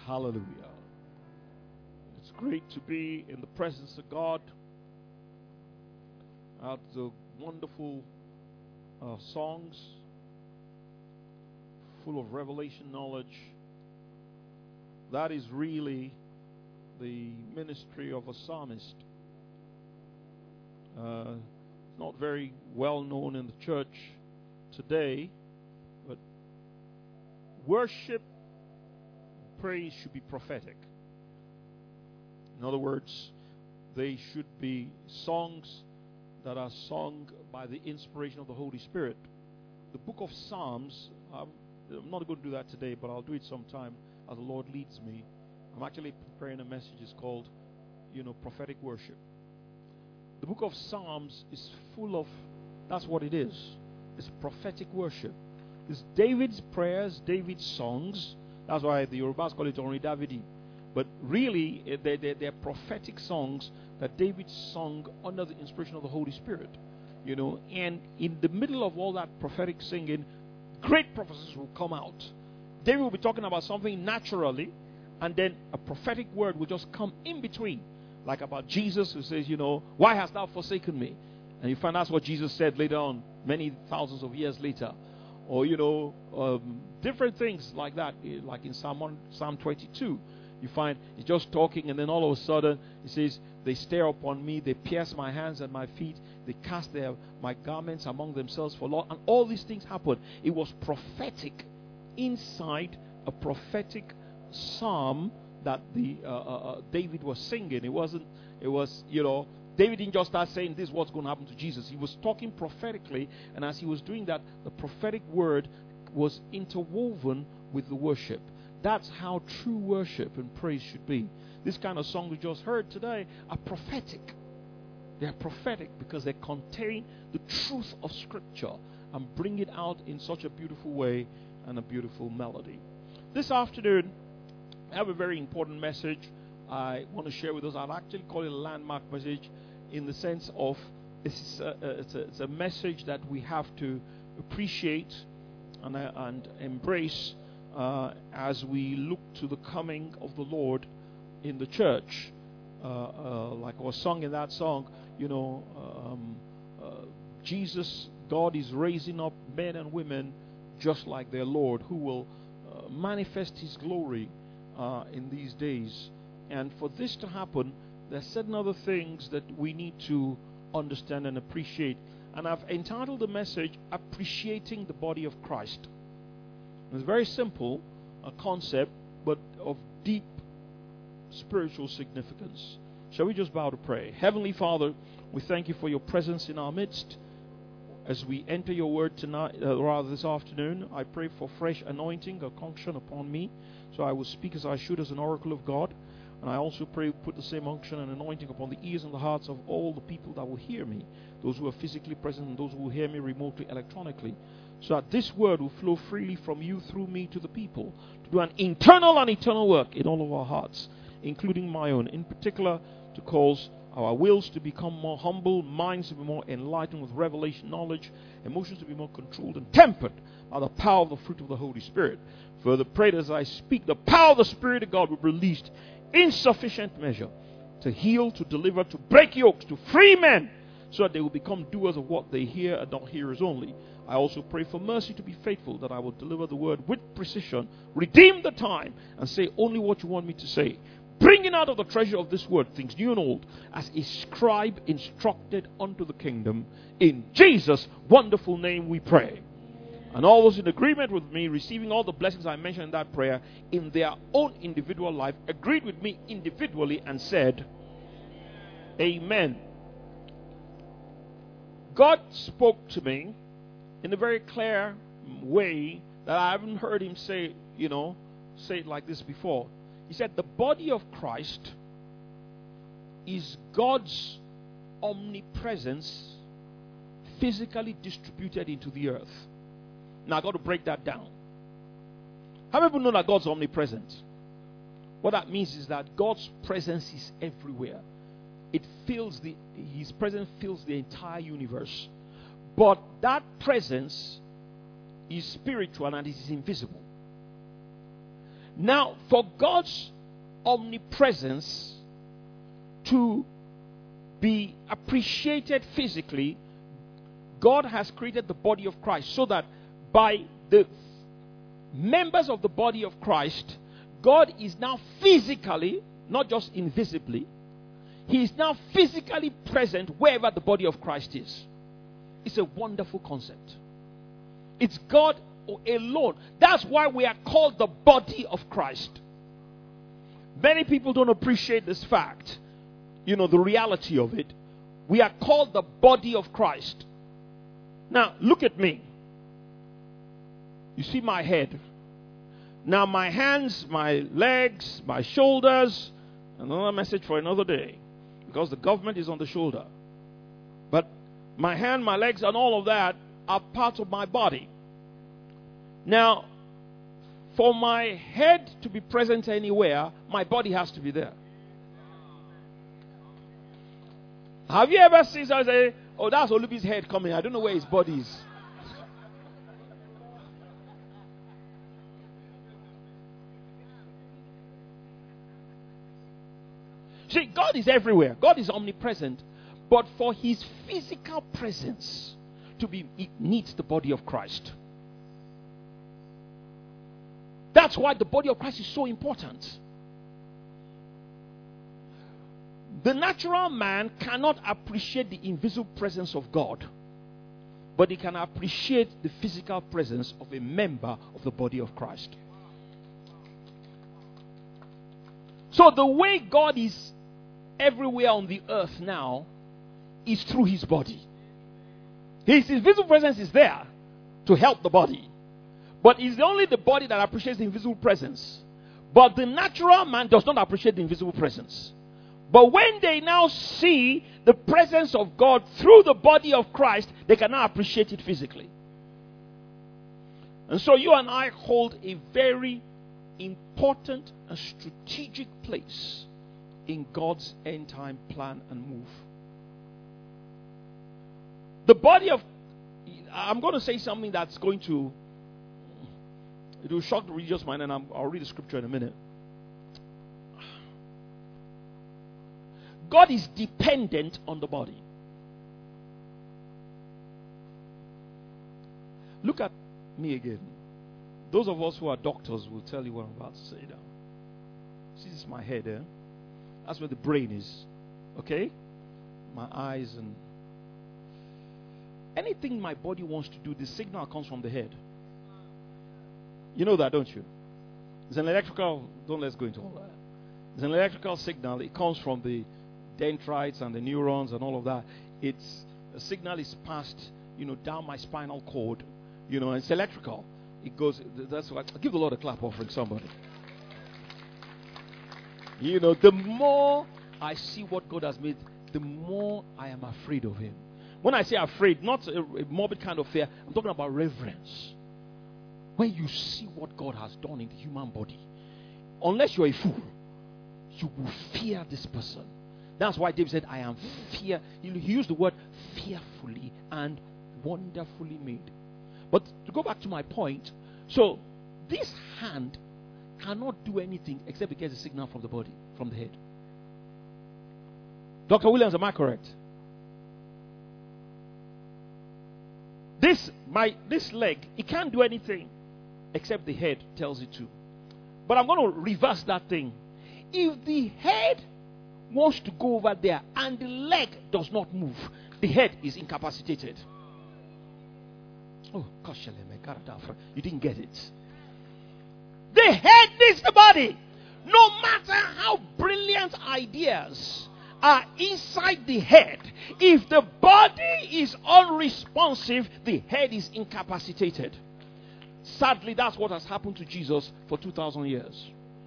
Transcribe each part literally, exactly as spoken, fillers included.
Hallelujah. It's great to be in the presence of God. At the wonderful uh, songs, full of revelation knowledge. That is really the ministry of a psalmist. Uh, it's not very well known in the church today, but worship, praise should be prophetic. In other words, they should be songs that are sung by the inspiration of the Holy Spirit. The book of Psalms, I'm, I'm not going to do that today, but I'll do it sometime as the Lord leads me. I'm actually preparing a message. It's called, you know, prophetic worship. The book of Psalms is full of, that's what it is. It's prophetic worship. It's David's prayers, David's songs. That's why the Yorubas call it Orin Davidi. But really, they're, they're, they're prophetic songs that David sung under the inspiration of the Holy Spirit. You know, and in the middle of all that prophetic singing, great prophecies will come out. David will be talking about something naturally, and then a prophetic word will just come in between. Like about Jesus, who says, you know, why hast thou forsaken me? And you find that's what Jesus said later on, many thousands of years later. Or, you know, um, different things like that, like in Psalm one, Psalm twenty-two. You find he's just talking, and then all of a sudden he says, they stare upon me, they pierce my hands and my feet, they cast their my garments among themselves for Lord. And all these things happened. It was prophetic inside a prophetic psalm that the uh, uh, David was singing. It wasn't, it was, you know, David didn't just start saying this is what's going to happen to Jesus. He was talking prophetically, and as he was doing that, the prophetic word was interwoven with the worship. That's how true worship and praise should be. This kind of song we just heard today are prophetic. They are prophetic because they contain the truth of Scripture and bring it out in such a beautiful way and a beautiful melody. This afternoon, I have a very important message I want to share with us. I'd actually call it a landmark message in the sense of it's a, it's a, it's a message that we have to appreciate and, uh, and embrace Uh, as we look to the coming of the Lord in the church. Uh, uh, like was sung in that song, you know, um, uh, Jesus, God is raising up men and women just like their Lord, who will uh, manifest His glory uh, in these days. And for this to happen, there are certain other things that we need to understand and appreciate. And I've entitled the message, Appreciating the Body of Christ. It's very simple, a concept, but of deep spiritual significance. Shall we just bow to pray? Heavenly Father, we thank you for your presence in our midst. As we enter your word tonight, uh, rather this afternoon, I pray for fresh anointing, a unction upon me, so I will speak as I should as an oracle of God. And I also pray put the same unction and anointing upon the ears and the hearts of all the people that will hear me, those who are physically present and those who will hear me remotely, electronically, so that this word will flow freely from you through me to the people, to do an internal and eternal work in all of our hearts, including my own, in particular to cause our wills to become more humble, minds to be more enlightened with revelation knowledge, emotions to be more controlled and tempered by the power of the fruit of the Holy Spirit. Further, pray that as I speak, the power of the Spirit of God will be released in sufficient measure to heal, to deliver, to break yokes, to free men, so that they will become doers of what they hear and not hearers only. I also pray for mercy to be faithful, that I will deliver the word with precision, redeem the time, and say only what you want me to say, bringing out of the treasure of this word things new and old, as a scribe instructed unto the kingdom. In Jesus' wonderful name we pray. And all those in agreement with me, receiving all the blessings I mentioned in that prayer in their own individual life, agreed with me individually and said, Amen. God spoke to me in a very clear way that I haven't heard him say, you know, say it like this before. He said, the body of Christ is God's omnipresence physically distributed into the earth. Now, I've got to break that down. How many people know that God's omnipresent? What that means is that God's presence is everywhere. It fills the, His presence fills the entire universe. But that presence is spiritual and it is invisible. Now, for God's omnipresence to be appreciated physically, God has created the body of Christ so that by the members of the body of Christ, God is now physically, not just invisibly, He is now physically present wherever the body of Christ is. It's a wonderful concept. It's God alone. That's why we are called the body of Christ. Many people don't appreciate this fact. You know, the reality of it. We are called the body of Christ. Now, look at me. You see my head. Now, my hands, my legs, my shoulders, another message for another day. Because the government is on the shoulder. But my hand, my legs, and all of that are parts of my body. Now, for my head to be present anywhere, my body has to be there. Have you ever seen someone say, oh, that's Olubi's head coming. I don't know where his body is. See, God is everywhere. God is omnipresent. But for His physical presence to be, it needs the body of Christ. That's why the body of Christ is so important. The natural man cannot appreciate the invisible presence of God, but he can appreciate the physical presence of a member of the body of Christ. So the way God is everywhere on the earth now is through His body. His invisible presence is there to help the body. But it's only the body that appreciates the invisible presence. But the natural man does not appreciate the invisible presence. But when they now see the presence of God through the body of Christ, they can now appreciate it physically. And so you and I hold a very important and strategic place in God's end time plan and move. The body of, I'm going to say something that's going to, it will shock the religious mind, and I'm, I'll read the scripture in a minute. God is dependent on the body. Look at me again. Those of us who are doctors will tell you what I'm about to say now. See, this is my head, eh? That's where the brain is. Okay? My eyes and anything my body wants to do, the signal comes from the head. You know that, don't you? It's an electrical, don't let's go into all that. It's an electrical signal. It comes from the dendrites and the neurons and all of that. It's a signal is passed, you know, down my spinal cord. You know, it's electrical. It goes, that's why, give the Lord a clap offering, somebody. You know, the more I see what God has made, the more I am afraid of Him. When I say afraid, not a, a morbid kind of fear, I'm talking about reverence. When you see what God has done in the human body, unless you're a fool, you will fear this person. That's why David said, I am fear. He used the word fearfully and wonderfully made. But to go back to my point, so this hand cannot do anything except it gets a signal from the body, from the head. Doctor Williams, am I correct? This my this leg, it can't do anything except the head tells it to. But I'm going to reverse that thing. If the head wants to go over there and the leg does not move, the head is incapacitated. Oh, gosh, you didn't get it. The head needs the body. No matter how brilliant ideas are inside the head, if the body is unresponsive, the head is incapacitated. Sadly, that's what has happened to Jesus for two thousand years.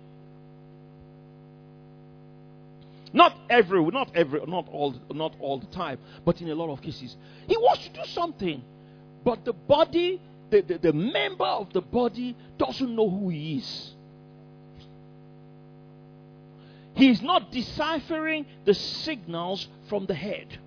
Not every, not every, not all, not all the time, but in a lot of cases, He wants to do something, but the body, the, the, the member of the body doesn't know who he is. He is not deciphering the signals from the head,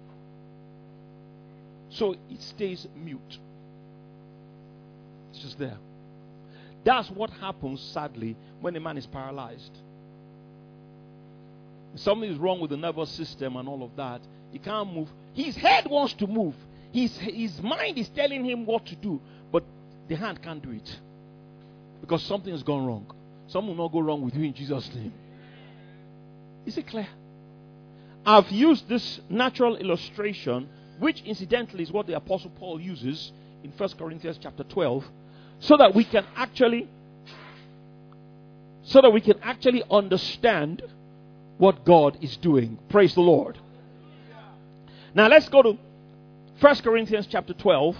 so it stays mute. It's just there. That's what happens, sadly, when a man is paralyzed. Something is wrong with the nervous system and all of that. He can't move. His head wants to move. His, his mind is telling him what to do, but the hand can't do it. Because something has gone wrong. Something will not go wrong with you in Jesus' name. Is it clear? I've used this natural illustration, which incidentally is what the Apostle Paul uses in First Corinthians chapter twelve, so that we can actually so that we can actually understand what God is doing. Praise the Lord. Now let's go to First Corinthians chapter twelve.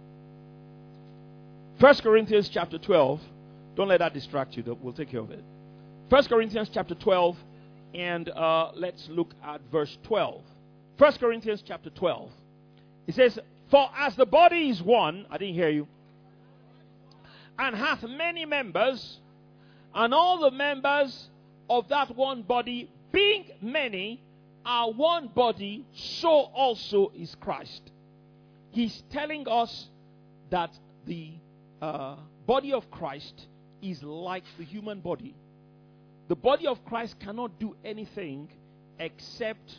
First Corinthians chapter twelve. Don't let that distract you. We'll take care of it. First Corinthians chapter twelve, and uh, let's look at verse twelve. First Corinthians chapter twelve. It says, "For as the body is one," I didn't hear you, "and hath many members, and all the members of that one body, being many, are one body, so also is Christ." He's telling us that the uh, body of Christ is like the human body. The body of Christ cannot do anything except,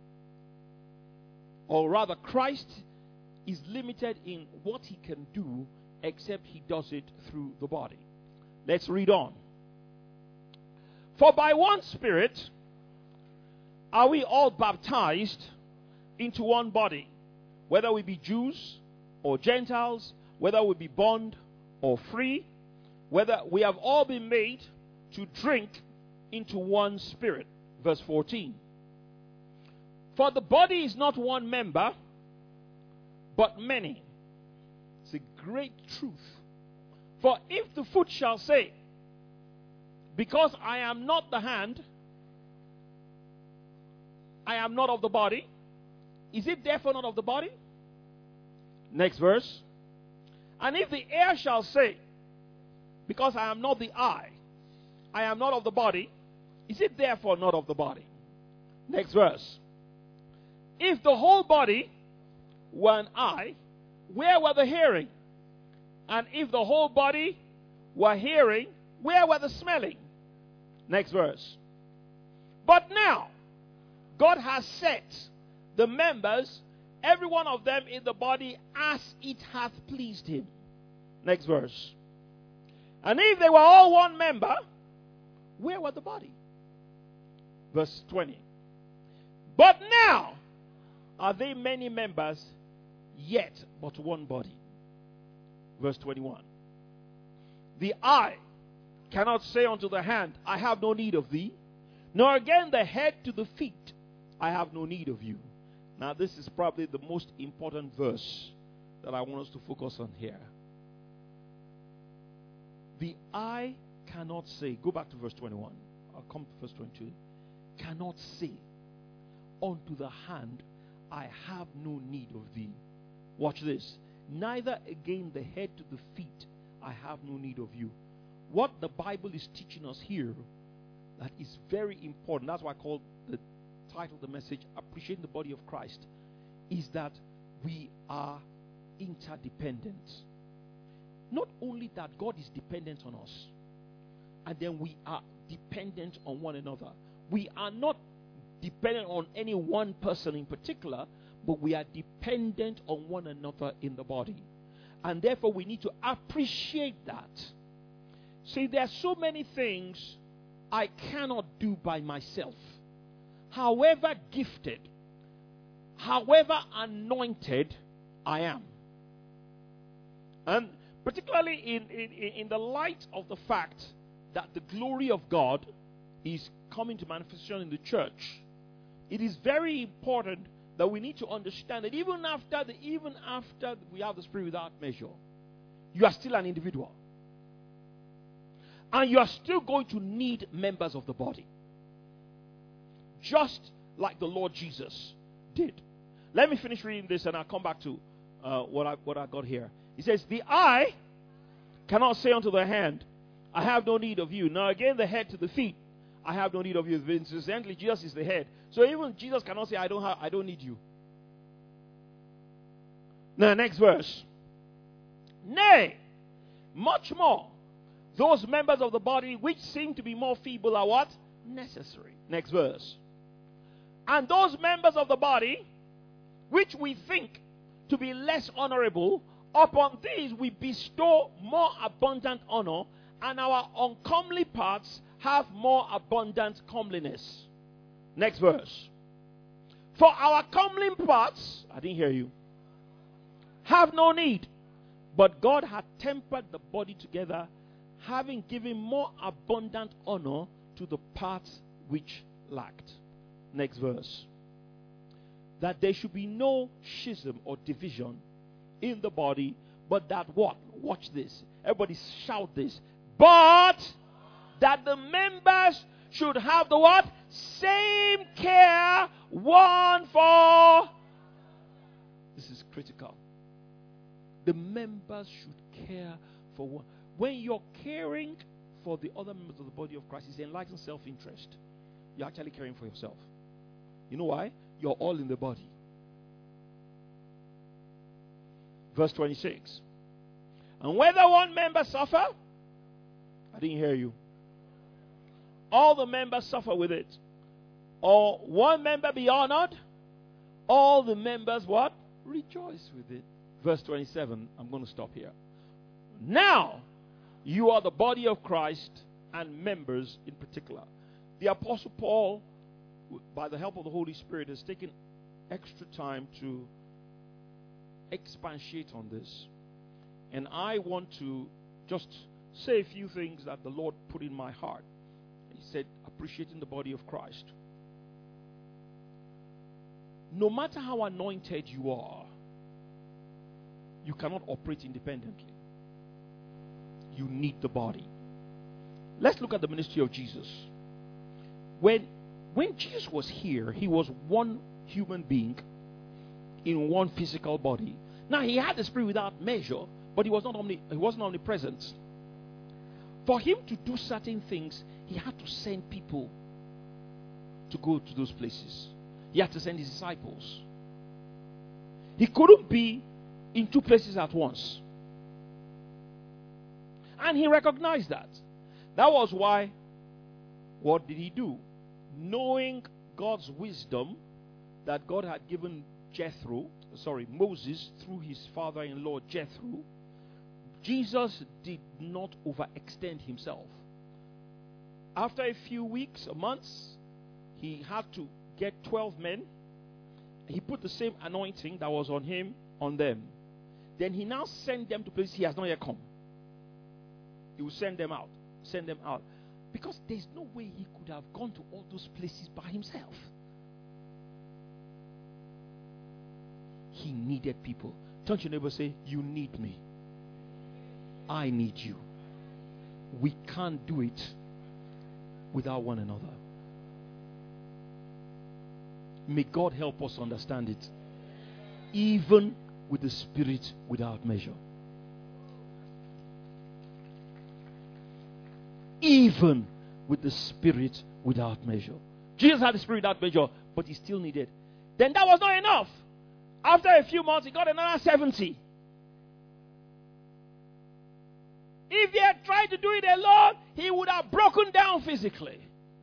or rather, Christ is limited in what he can do except he does it through the body. Let's read on. "For by one Spirit are we all baptized into one body, whether we be Jews or Gentiles, whether we be bond or free, whether we have all been made to drink into one Spirit." Verse fourteen. "For the body is not one member, but many." It's a great truth. "For if the foot shall say, because I am not the hand, I am not of the body, is it therefore not of the body?" Next verse. "And if the ear shall say, because I am not the eye, I am not of the body, is it therefore not of the body?" Next verse. "If the whole body were an eye, where were the hearing? And if the whole body were hearing, where were the smelling?" Next verse. "But now, God has set the members, every one of them in the body, as it hath pleased him." Next verse. "And if they were all one member, where were the body?" Verse twenty. "But now are they many members, yet but one body." Verse twenty-one. "The eye cannot say unto the hand, I have no need of thee, nor again the head to the feet, I have no need of you." Now this is probably the most important verse that I want us to focus on here. The eye cannot say, go back to verse twenty-one, I'll come to verse twenty-two, cannot say unto the hand, I have no need of thee. Watch this. Neither again the head to the feet, I have no need of you. What the Bible is teaching us here, that is very important, that's why I call the title of the message, Appreciating the Body of Christ, is that we are interdependent. Not only that God is dependent on us, and then we are dependent on one another. We are not dependent on any one person in particular, but we are dependent on one another in the body. And therefore we need to appreciate that. See, there are so many things I cannot do by myself. However gifted, however anointed I am. And particularly in, in, in the light of the fact that the glory of God is coming to manifestation in the church, it is very important that we need to understand that even after the, even after we have the Spirit without measure, you are still an individual. And you are still going to need members of the body. Just like the Lord Jesus did. Let me finish reading this and I'll come back to uh, what, I, what I got here. He says, the eye cannot say unto the hand, I have no need of you. Now again the head to the feet, I have no need of you. Incidentally, Jesus is the head. So even Jesus cannot say, I don't have, I don't need you. Now next verse. Nay, much more, those members of the body which seem to be more feeble are what? Necessary. Next verse. And those members of the body which we think to be less honorable, upon these we bestow more abundant honor, and our uncomely parts have more abundant comeliness. Next verse. For our comely parts, I didn't hear you, have no need, but God hath tempered the body together, having given more abundant honor to the parts which lacked. Next verse. That there should be no schism or division in the body, but that what? Watch this. Everybody shout this. But that the members should have the what? Same care one for. This is critical. The members should care for one. When you're caring for the other members of the body of Christ, it's enlightened self-interest. You're actually caring for yourself. You know why? You're all in the body. Verse twenty-six. And whether one member suffer, I didn't hear you. All the members suffer with it. Or one member be honored, all the members what? Rejoice with it. Verse twenty-seven. I'm going to stop here. Now, you are the body of Christ and members in particular. The Apostle Paul, by the help of the Holy Spirit, has taken extra time to expatiate on this. And I want to just say a few things that the Lord put in my heart. He said, appreciating the body of Christ. No matter how anointed you are, you cannot operate independently. You need the body. Let's look at the ministry of Jesus. When, when Jesus was here, he was one human being in one physical body. Now, he had the Spirit without measure, but he was not omni, he wasn't omnipresent. For him to do certain things, he had to send people to go to those places. He had to send his disciples. He couldn't be in two places at once. And he recognized that. That was why, what did he do? Knowing God's wisdom that God had given Jethro, sorry, Moses through his father-in-law Jethro, Jesus did not overextend himself. After a few weeks or months, he had to get twelve men. He put the same anointing that was on him on them. Then he now sent them to places he has not yet come. He will send them out. Send them out. Because there's no way he could have gone to all those places by himself. He needed people. Turn to your neighbor and say, you need me. I need you. We can't do it without one another. May God help us understand it. Even with the Spirit without measure. Even with the Spirit without measure. Jesus had the Spirit without measure, but he still needed. Then that was not enough. After a few months, he got another seventy. If he had tried to do it alone, he would have broken down physically.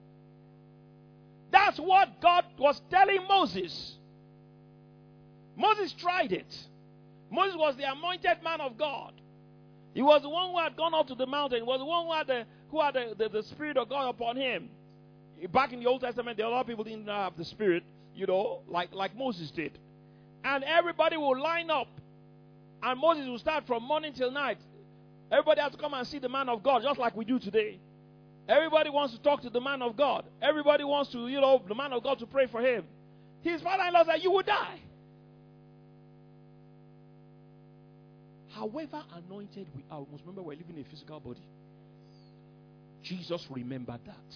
That's what God was telling Moses. Moses tried it. Moses was the anointed man of God. He was the one who had gone up to the mountain. He was the one who had the, who had the, the, the Spirit of God upon him. Back in the Old Testament, there were a lot of people who didn't have the Spirit, you know, like, like Moses did. And everybody will line up. And Moses will start from morning till night. Everybody has to come and see the man of God, just like we do today. Everybody wants to talk to the man of God. Everybody wants to, you know, the man of God to pray for him. His father-in-law said, you will die. However anointed we are, we must remember we're living in a physical body. Jesus remembered that.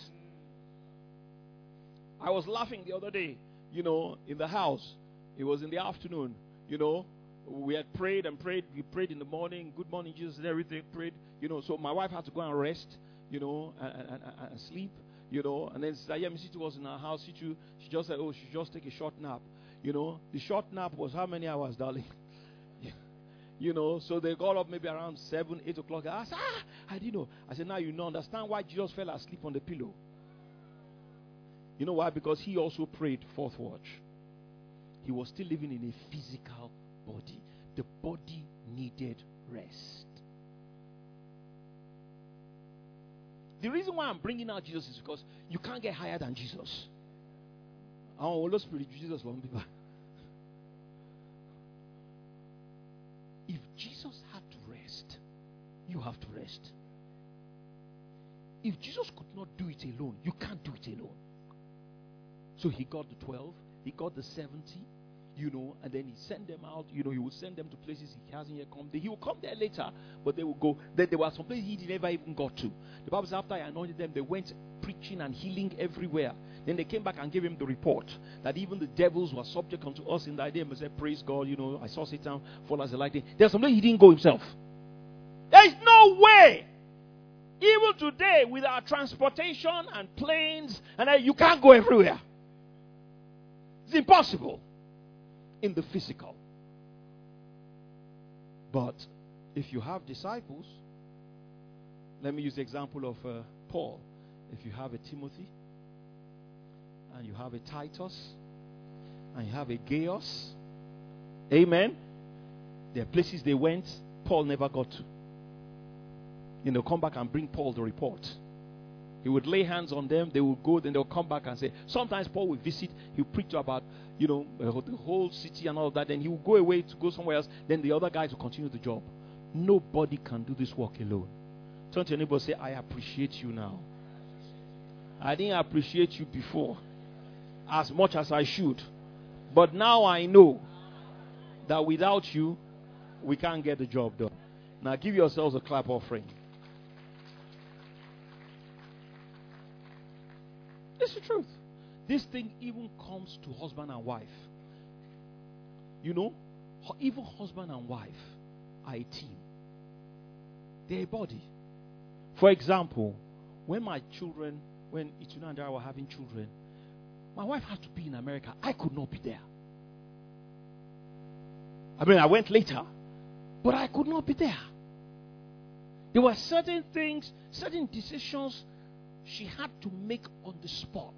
I was laughing the other day, you know, in the house. It was in the afternoon, you know. We had prayed and prayed. We prayed in the morning. Good morning, Jesus, and everything. Prayed, you know. So my wife had to go and rest, you know, and, and, and, and sleep, you know. And then Sister Yemisi was in her house. She, she just said, oh, she just take a short nap, you know. The short nap was how many hours, darling? You know, so they got up maybe around seven, eight o'clock. I said, ah, I didn't know. I said, now you know, understand why Jesus fell asleep on the pillow. You know why? Because he also prayed fourth watch. He was still living in a physical body. The body needed rest. The reason why I'm bringing out Jesus is because you can't get higher than Jesus. Oh, Holy Spirit, Jesus won't be back. If Jesus had to rest, you have to rest. If Jesus could not do it alone, you can't do it alone. So he got the twelve, he got the seventy, you know, and then he sent them out. You know, he will send them to places he hasn't yet come. He will come there later, but they will go. Then there were some places he never even got to. The Bible says after I anointed them, they went preaching and healing everywhere. Then they came back and gave him the report that even the devils were subject unto us in that day. And said, praise God, you know, I saw Satan fall as a lightning. There's some place he didn't go himself. There is no way. Even today, with our transportation and planes, and uh, you can't go everywhere. It's impossible in the physical. But if you have disciples, let me use the example of uh, Paul. If you have a Timothy, and you have a Titus, and you have a Gaius, amen, there are places they went, Paul never got to. You know, come back and bring Paul the report. He would lay hands on them, they would go, then they'll come back and say, sometimes Paul will visit, he'll preach about, you know, the whole city and all of that, then he will go away to go somewhere else, then the other guys will continue the job. Nobody can do this work alone. Turn to your neighbor and say, I appreciate you now. I didn't appreciate you before as much as I should. But now I know that without you, we can't get the job done. Now give yourselves a clap offering. It's the truth. This thing even comes to husband and wife. You know, even husband and wife are a team. They're a body. For example, when my children, when Ituna and Dara were having children, my wife had to be in America. I could not be there. I mean, I went later, but I could not be there. There were certain things, certain decisions she had to make on the spot.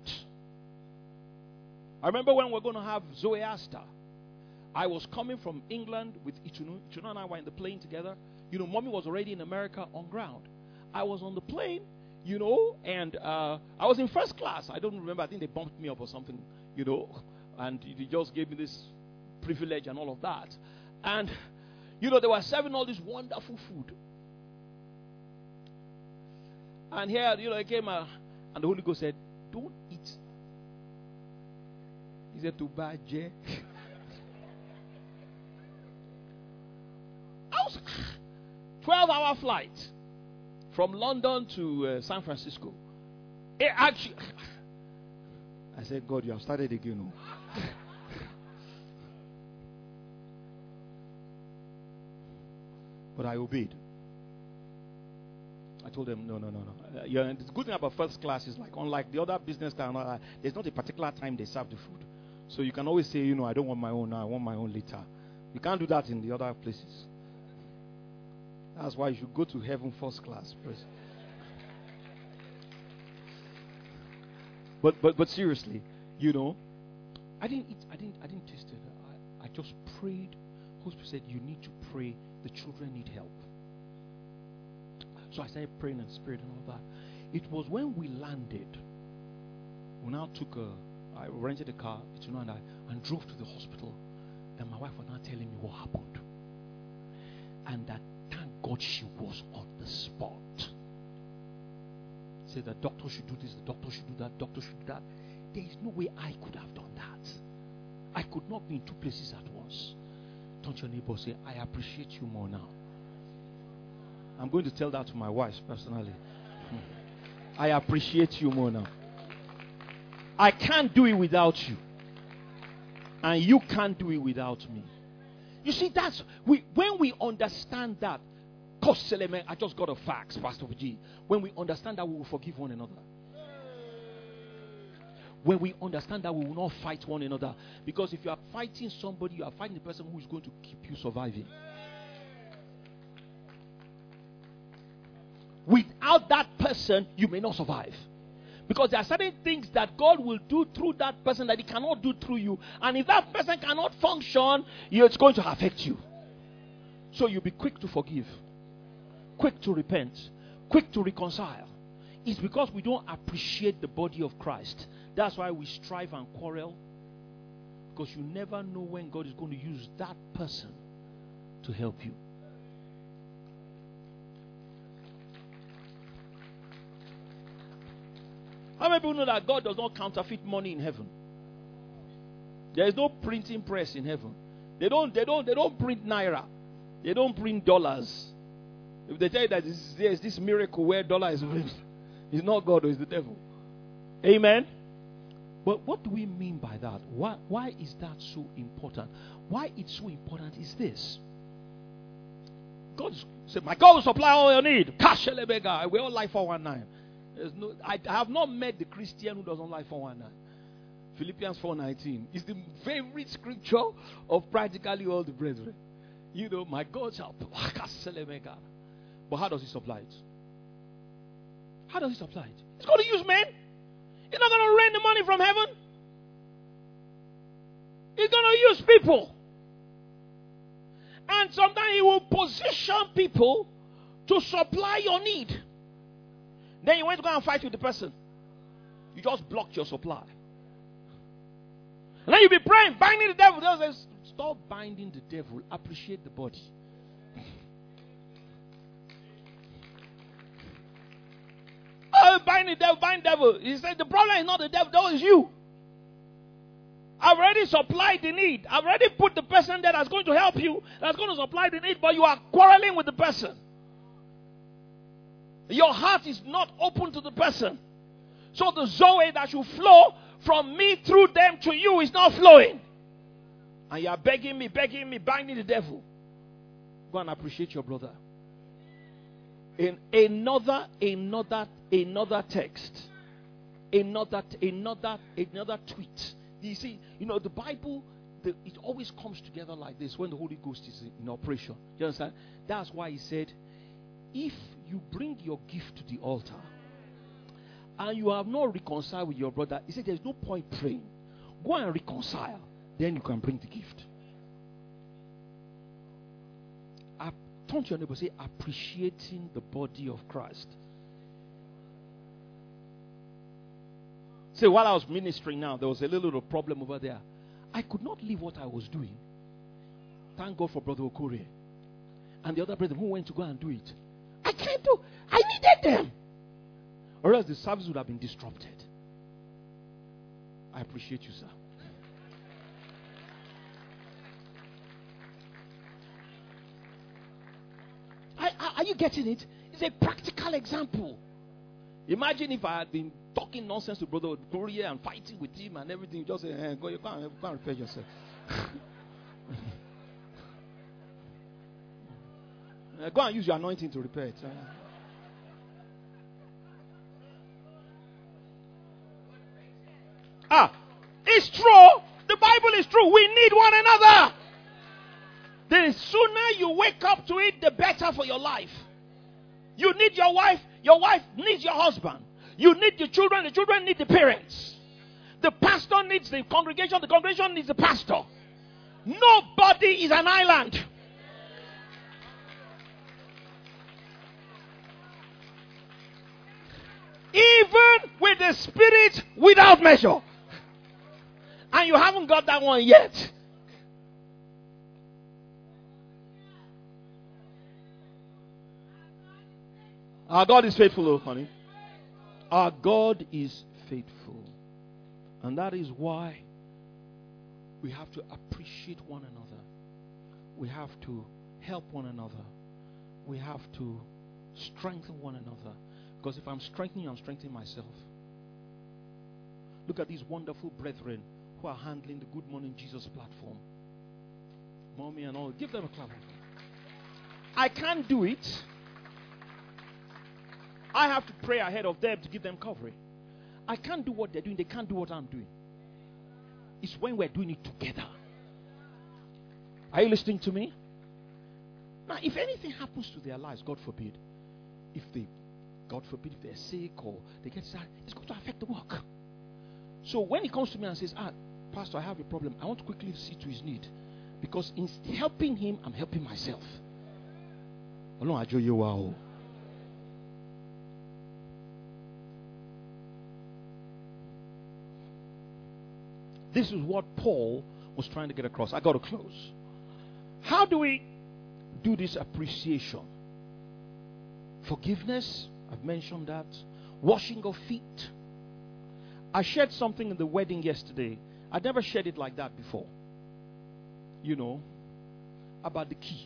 I remember when we were going to have Zoe Asta. I was coming from England with Itunu. Itunu and I were in the plane together. You know, Mommy was already in America on ground. I was on the plane, you know, and uh, I was in first class. I don't remember. I think they bumped me up or something, you know, and they just gave me this privilege and all of that. And, you know, they were serving all this wonderful food. And here, you know, I came uh, and the Holy Ghost said, don't eat. He said, to buy J. I was twelve hour flight from London to uh, San Francisco. It actually, I said, God, you have started again. But I obeyed. I told them, no, no, no, no. Uh, yeah, the good thing about first class is like, unlike the other business class, uh, there's not a particular time they serve the food. So you can always say, you know, I don't want my own now, I want my own later. You can't do that in the other places. That's why you should go to heaven first class. First. But but but seriously, you know, I didn't eat, I didn't I didn't taste it. I, I just prayed. Holy Spirit said, you need to pray. The children need help. So I started praying in spirit and all that. It was when we landed, we now took a, I rented a car, you know, and I and drove to the hospital. Then my wife was now telling me what happened. And that thank God she was on the spot. Said the doctor should do this, the doctor should do that, doctor should do that. There is no way I could have done that. I could not be in two places at once. Don't your neighbor say, I appreciate you more now. I'm going to tell that to my wife personally. I appreciate you more now. I can't do it without you. And you can't do it without me. You see, that's we when we understand that, I just got a fax, Pastor G. When we understand that, we will forgive one another. When we understand that, we will not fight one another. Because if you are fighting somebody, you are fighting the person who is going to keep you surviving. person, you may not survive. Because there are certain things that God will do through that person that He cannot do through you. And if that person cannot function, it's going to affect you. So you'll be quick to forgive, quick to repent, quick to reconcile. It's because we don't appreciate the body of Christ. That's why we strive and quarrel. Because you never know when God is going to use that person to help you. How many people know that God does not counterfeit money in heaven? There is no printing press in heaven. They don't, they don't, they don't print naira. They don't print dollars. If they tell you that there is this miracle where dollar is printed, it's not God, it's the devil. Amen. But what do we mean by that? Why, why is that so important? Why it's so important is this. God said, my God will supply all your need. Cash elebega. We all like four one nine. There's no, I, I have not met the Christian who doesn't like four one nine. Philippians four nineteen is the favorite scripture of practically all the brethren. You know, my God shall. But how does He supply it? How does He supply it? He's going to use men. He's not going to rain the money from heaven. He's going to use people. And sometimes He will position people to supply your need. Then you went to go and fight with the person. You just blocked your supply. And then you'll be praying, binding the devil. The devil says, stop binding the devil. Appreciate the body. Oh, bind the devil, bind the devil. He said, the problem is not the devil, that is you. I've already supplied the need. I've already put the person there that's going to help you, that's going to supply the need, but you are quarreling with the person. Your heart is not open to the person. So the Zoe that should flow from me through them to you is not flowing. And you are begging me, begging me, binding the devil. Go and appreciate your brother. In another, another, another text, another, another, another tweet. You see, you know, the Bible, the, it always comes together like this when the Holy Ghost is in operation. You understand? That's why He said, if you bring your gift to the altar and you have not reconciled with your brother, He said, there's no point praying. Go and reconcile. Then you can bring the gift. Turn to your neighbor, say, appreciating the body of Christ. Say, while I was ministering now, there was a little, little problem over there. I could not leave what I was doing. Thank God for Brother Okore. And the other brother who went to go and do it. I can't do. I needed them. Or else the service would have been disrupted. I appreciate you, sir. Are you getting it? It's a practical example. Imagine if I had been talking nonsense to Brother Gloria and fighting with him and everything. You just say, hey, go, you can't, you can't repair yourself. uh, go and use your anointing to repair it. Uh, ah, it's true. The Bible is true. We need one another. The sooner you wake up to it, the better for your life. You need your wife. Your wife needs your husband. You need the children. The children need the parents. The pastor needs the congregation. The congregation needs the pastor. Nobody is an island. Even with the Spirit without measure. And you haven't got that one yet. Our God is faithful, oh, honey. Our God is faithful. And that is why we have to appreciate one another. We have to help one another. We have to strengthen one another. Because if I'm strengthening you, I'm strengthening myself. Look at these wonderful brethren who are handling the Good Morning Jesus platform. Mommy and all. Give them a clap. I can't do it. I have to pray ahead of them to give them coverage. I can't do what they're doing. They can't do what I'm doing. It's when we're doing it together. Are you listening to me? Now, if anything happens to their lives, God forbid, if they God forbid, if they're sick or they get sad, it's going to affect the work. So when he comes to me and says, ah, Pastor, I have a problem, I want to quickly see to his need. Because in helping him, I'm helping myself. This is what Paul was trying to get across. I got to close. How do we do this appreciation? Forgiveness, I've mentioned that. Washing of feet. I shared something in the wedding yesterday. I'd never shared it like that before. You know, about the key.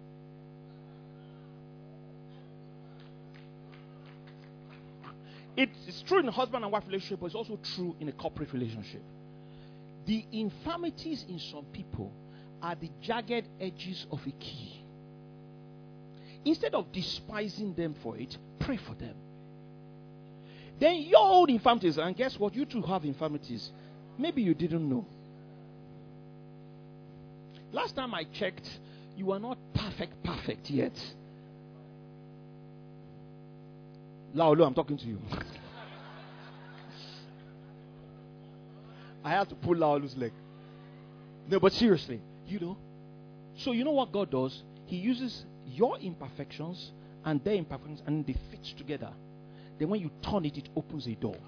It's true in a husband and wife relationship, but it's also true in a corporate relationship. The infirmities in some people are the jagged edges of a key. Instead of despising them for it, pray for them. Then your own infirmities, and guess what? You too have infirmities. Maybe you didn't know. Last time I checked, you are not perfect, perfect yet. Laolu, I'm talking to you. I had to pull Laolu's leg. No, but seriously, you know. So you know what God does? He uses your imperfections and their imperfections, and they fit together. Then when you turn it, it opens a door.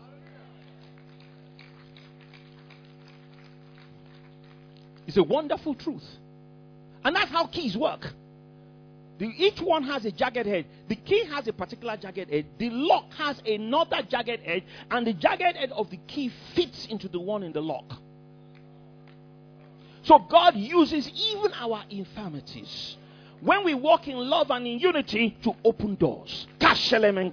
It's a wonderful truth. And that's how keys work. The, each one has a jagged edge. The key has a particular jagged edge. The lock has another jagged edge. And the jagged edge of the key fits into the one in the lock. So God uses even our infirmities, when we walk in love and in unity, to open doors. That's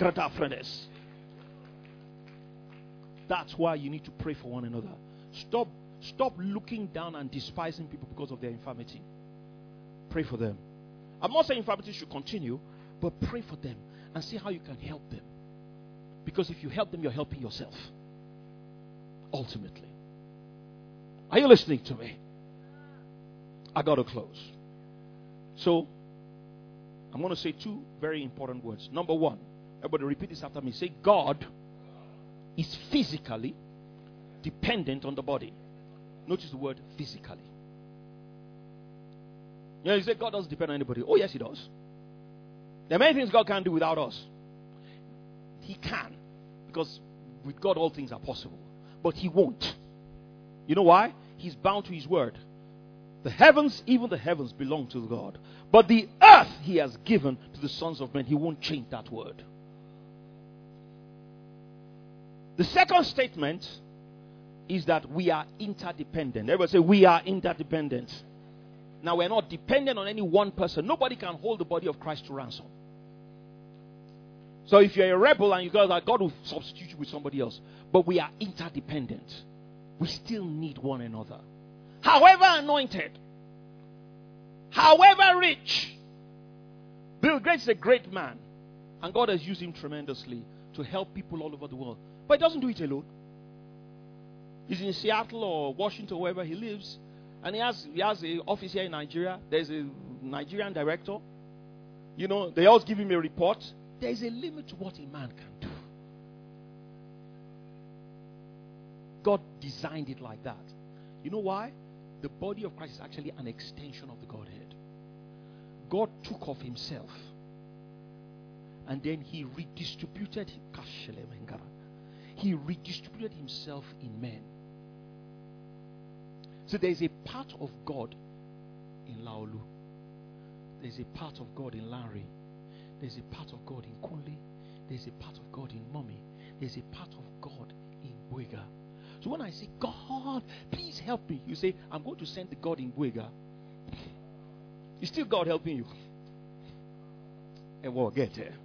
why you need to pray for one another. Stop, stop looking down and despising people because of their infirmity. Pray for them. I'm not saying infirmity should continue, but pray for them and see how you can help them. Because if you help them, you're helping yourself. Ultimately. Are you listening to me? I got to close. So, I'm going to say two very important words. Number one, everybody repeat this after me. Say, God is physically dependent on the body. Notice the word physically. You know, you say God doesn't depend on anybody. Oh, yes, He does. There are many things God can do without us. He can. Because with God, all things are possible. But He won't. You know why? He's bound to His word. The heavens, even the heavens, belong to God. But the earth He has given to the sons of men. He won't change that word. The second statement is that we are interdependent. Everybody say, we are interdependent. Now, we're not dependent on any one person. Nobody can hold the body of Christ to ransom. So if you're a rebel and you go that, God will substitute you with somebody else. But we are interdependent. We still need one another. However anointed, however rich, Bill Gates is a great man, and God has used him tremendously to help people all over the world. But he doesn't do it alone. He's in Seattle or Washington, wherever he lives, and he has he has an office here in Nigeria. There's a Nigerian director. You know, they always give him a report. There is a limit to what a man can do. God designed it like that. You know why? The body of Christ is actually an extension of the Godhead. God took of Himself and then He redistributed He redistributed Himself in men. So there is a part of God in Laolu. There is a part of God in Larry. There is a part of God in Kunle. There is a part of God in Mommy. There is a part of God in Buega. So when I say, God, please help me, you say, I'm going to send the God in Buega. It's still God helping you. And we'll get there.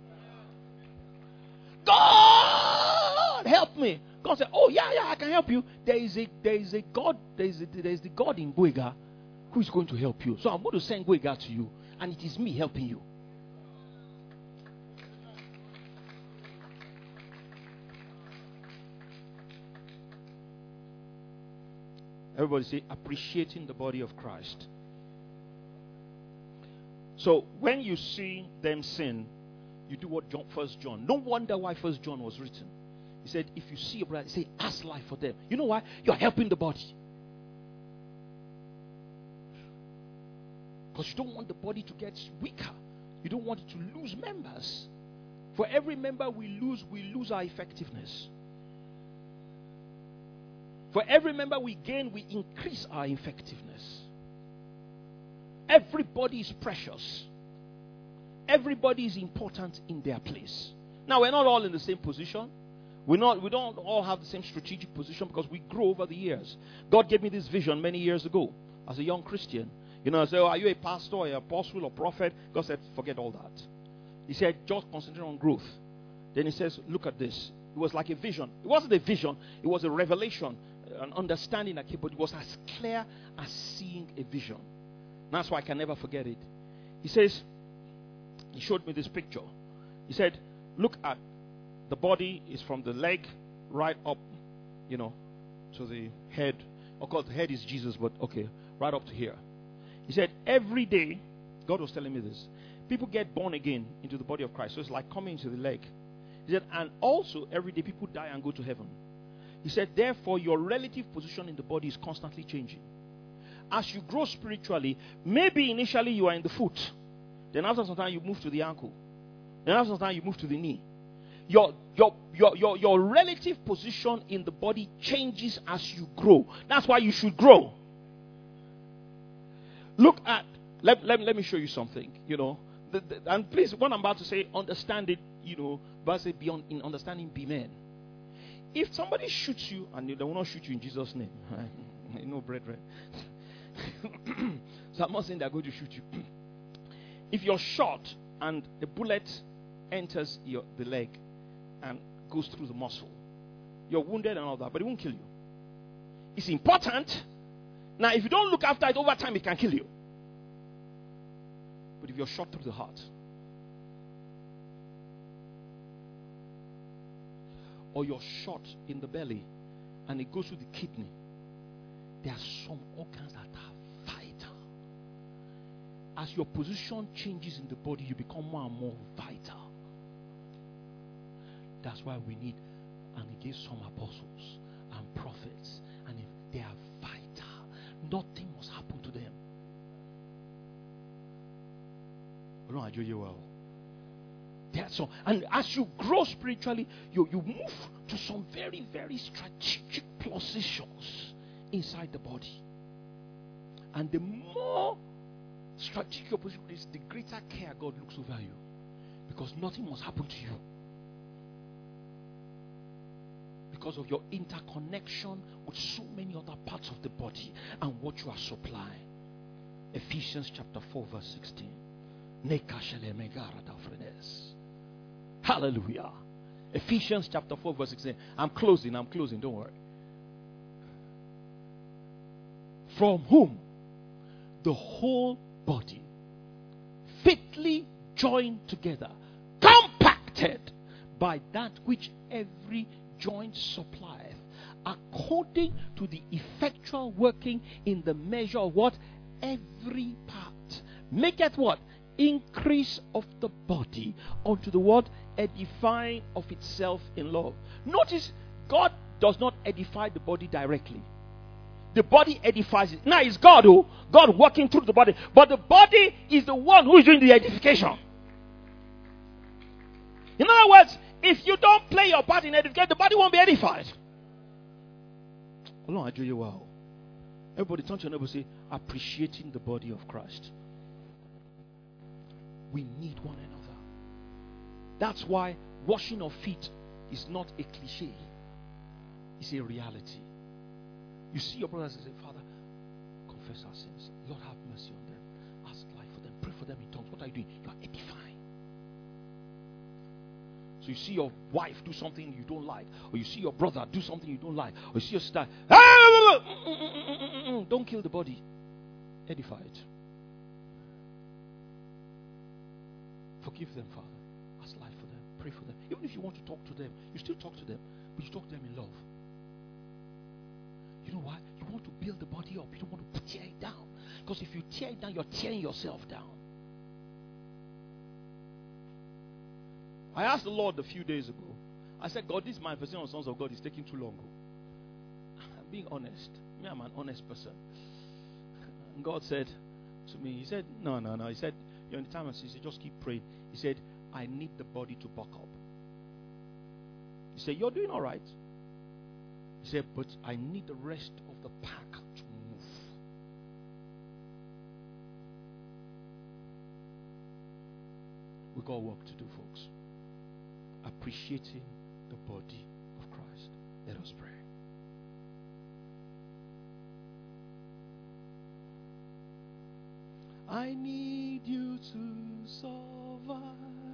God, help me. God said, oh, yeah, yeah, I can help you. There is a, there is a God, there is, a, there is the God in Buega who is going to help you. So I'm going to send Buega to you. And it is me helping you. Everybody say, appreciating the body of Christ. So when you see them sin, you do what John, First John. No wonder why First John was written. He said, if you see your brother, say, ask life for them. You know why? You're helping the body. Because you don't want the body to get weaker. You don't want it to lose members. For every member we lose, we lose our effectiveness. For every member we gain, we increase our effectiveness. Everybody is precious. Everybody is important in their place. Now, we're not all in the same position. We're not, we don't all have the same strategic position because we grow over the years. God gave me this vision many years ago as a young Christian. You know, I said, oh, are you a pastor, or an apostle, or prophet? God said, forget all that. He said, just concentrate on growth. Then he says, look at this. It was like a vision. It wasn't a vision. It was a revelation, an understanding that came, but it was as clear as seeing a vision. That's why I can never forget it. He says, he showed me this picture. He said, look at the body is from the leg right up, you know, to the head. Of course, the head is Jesus, but okay, right up to here. He said, every day, God was telling me this, people get born again into the body of Christ. So it's like coming into the leg. He said, and also every day people die and go to heaven. He said, therefore, your relative position in the body is constantly changing. As you grow spiritually, maybe initially you are in the foot. Then after some time you move to the ankle. Then after some time you move to the knee. Your, your, your, your, your relative position in the body changes as you grow. That's why you should grow. Look at, let, let, let me show you something, you know. The, the, and please, what I'm about to say, understand it, you know, but say beyond, in understanding, be men. If somebody shoots you, and they will not shoot you in Jesus' name, right? No, brethren. So I'm not saying they're going to shoot you. If you're shot and a bullet enters your, the leg and goes through the muscle, you're wounded and all that, but it won't kill you. It's important. Now, if you don't look after it over time, it can kill you. But if you're shot through the heart, or you're shot in the belly and it goes through the kidney, there are some organs that are vital. As your position changes in the body, you become more and more vital. That's why we need, and he gave some apostles and prophets, and if they are vital, nothing must happen to them. I don't know you well. That's so, and as you grow spiritually, you, you move to some very, very strategic positions inside the body. And the more strategic your position is, the greater care God looks over you. Because nothing must happen to you. Because of your interconnection with so many other parts of the body and what you are supplying. Ephesians chapter four verse sixteen. Hallelujah. Ephesians chapter four verse sixteen. I'm closing, I'm closing, don't worry. From whom the whole body, fitly joined together, compacted by that which every joint supplieth, according to the effectual working in the measure of what? Every part. Maketh what? Increase of the body unto the what? Edifying of itself in love. Notice, God does not edify the body directly. The body edifies it. Now it's God who, God working through the body. But the body is the one who is doing the edification. In other words, if you don't play your part in edification, the body won't be edified. Hold on, I do you well. Everybody turn to your neighbor and say, appreciating the body of Christ. We need one another. That's why washing of feet is not a cliche. It's a reality. You see your brothers and say, Father, confess our sins. Lord, have mercy on them. Ask life for them. Pray for them in tongues. What are you doing? You are edifying. So you see your wife do something you don't like, or you see your brother do something you don't like, or you see your sister, don't kill the body. Edify it. Forgive them, Father. Ask life for them. Pray for them. Even if you want to talk to them, you still talk to them, but you talk to them in love. You know why? You want to build the body up. You don't want to tear it down. Because if you tear it down, you're tearing yourself down. I asked the Lord a few days ago. I said, God, this manifestation of sons of God is taking too long. I'm being honest. Me, I'm an honest person. And God said to me, He said, no, no, no. He said, you're in the time. He said, just keep praying. He said, I need the body to buck up. He said, you're doing all right. He said, but I need the rest of the pack to move. We got work to do, folks. Appreciating the body of Christ. Let us pray. I need you to survive.